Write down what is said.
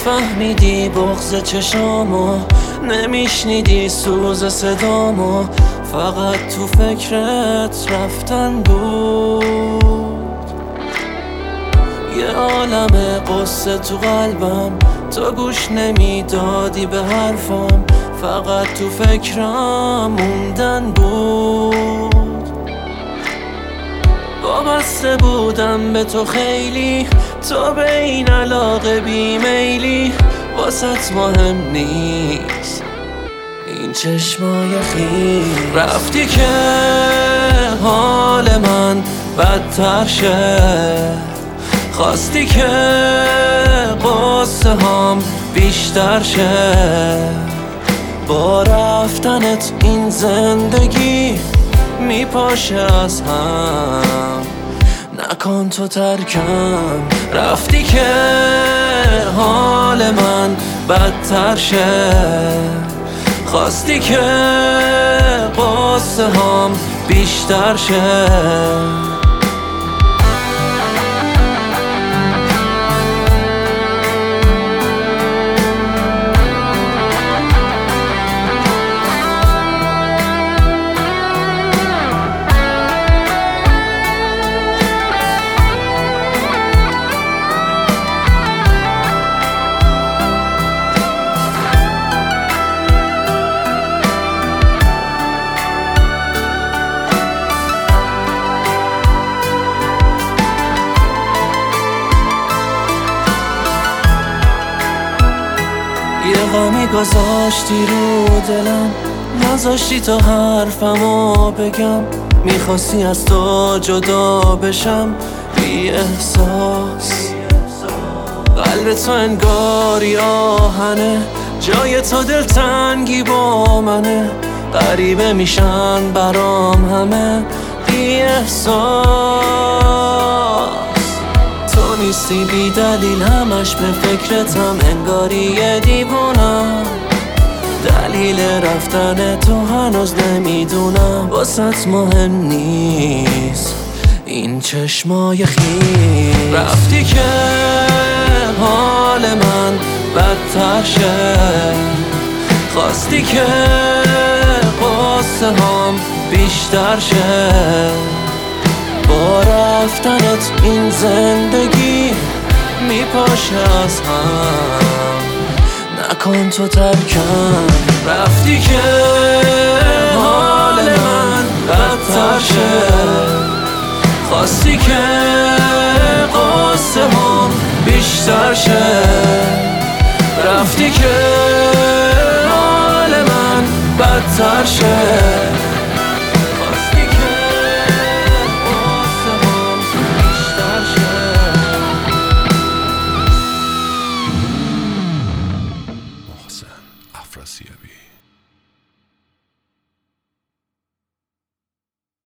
نفهمیدی بغض چشامو، نمیشنیدی سوز صدامو، فقط تو فکرت رفتن بود. یه عالم قصه تو قلبم، تو گوش نمیدادی به حرفم، فقط تو فکرم موندن بود. وابسته بودم به تو خیلی، تو به این علاقه بیمیلی، واسط مهم نیست این چشمای خیلی. رفتی که حال من بدتر شه، خواستی که قصه هم بیشتر شه. با رفتنت این زندگی میپاشه از هم، نکن تو ترکم. رفتی که حال من بدتر شه، خواستی که قصه هم بیشتر شه. یه غمی گذاشتی رو دلم، نذاشتی تا حرفمو بگم. میخواستی از تو جدا بشم بی احساس، قلب تو انگاری آهنه، جای تو دلتنگی با منه. غریبه میشن برام همه بی احساس. تو نیستی بی دلیل همش به فکرتم، انگاری یه دیوونم. دلیل رفتن تو هنوز نمیدونم، واسط مهم نیست این چشمای خیس. رفتی که حال من بدتر شه، خواستی که قصه هم بیشتر شه. با رفتنت این زندگی میپاشه از هم، نکن تو ترکم. رفتی که حال من بدتر شه، خواستی که قصه هم بیشتر شه. رفتی که حال من بدتر شه،